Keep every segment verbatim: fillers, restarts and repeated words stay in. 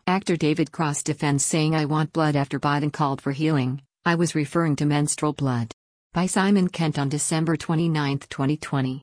Actor David Cross defends saying I want blood after Biden called for healing. I was referring to menstrual blood. By Simon Kent on December twenty-ninth, twenty twenty.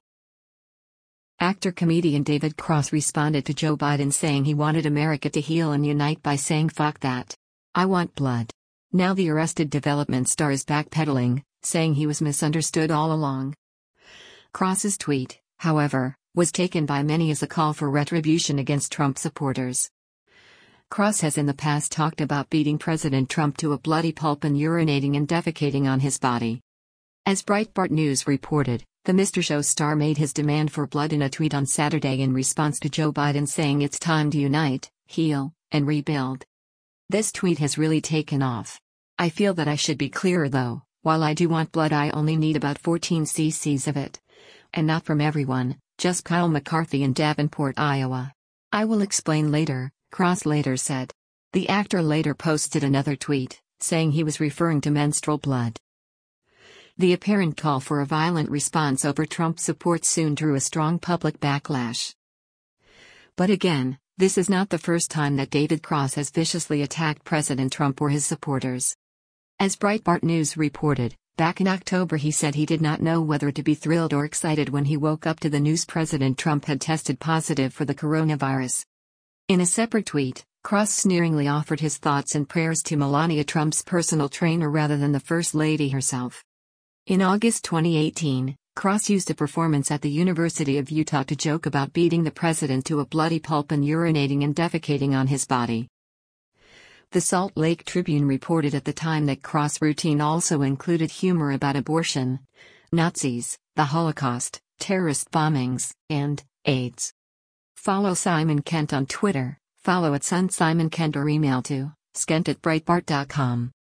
Actor-comedian David Cross responded to Joe Biden saying he wanted America to heal and unite by saying fuck that. I want blood. Now the Arrested Development star is backpedaling, saying he was misunderstood all along. Cross's tweet, however, was taken by many as a call for retribution against Trump supporters. Cross has in the past talked about beating President Trump to a bloody pulp and urinating and defecating on his body. As Breitbart News reported, the Mister Show star made his demand for blood in a tweet on Saturday in response to Joe Biden saying it's time to unite, heal, and rebuild. This tweet has really taken off. I feel that I should be clearer though, while I do want blood I only need about fourteen cc's of it. And not from everyone, just Kyle McCarthy in Davenport, Iowa. I will explain later, Cross later said. The actor later posted another tweet, saying he was referring to menstrual blood. The apparent call for a violent response over Trump support soon drew a strong public backlash. But again, this is not the first time that David Cross has viciously attacked President Trump or his supporters. As Breitbart News reported, back in October he said he did not know whether to be thrilled or excited when he woke up to the news President Trump had tested positive for the coronavirus. In a separate tweet, Cross sneeringly offered his thoughts and prayers to Melania Trump's personal trainer rather than the First Lady herself. In August twenty eighteen, Cross used a performance at the University of Utah to joke about beating the president to a bloody pulp and urinating and defecating on his body. The Salt Lake Tribune reported at the time that Cross' routine also included humor about abortion, Nazis, the Holocaust, terrorist bombings, and AIDS. Follow Simon Kent on Twitter, follow at Son Simon Kent or email to skent at breitbart dot com.